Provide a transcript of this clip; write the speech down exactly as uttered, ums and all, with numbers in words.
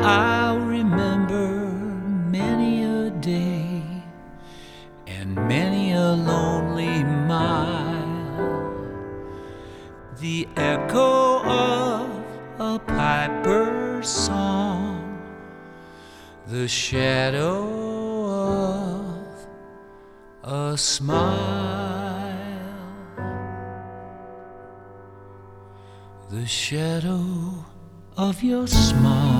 I'll remember many a day and many a lonely mile, the echo of a piper's song, the shadow of a smile, the shadow of your smile.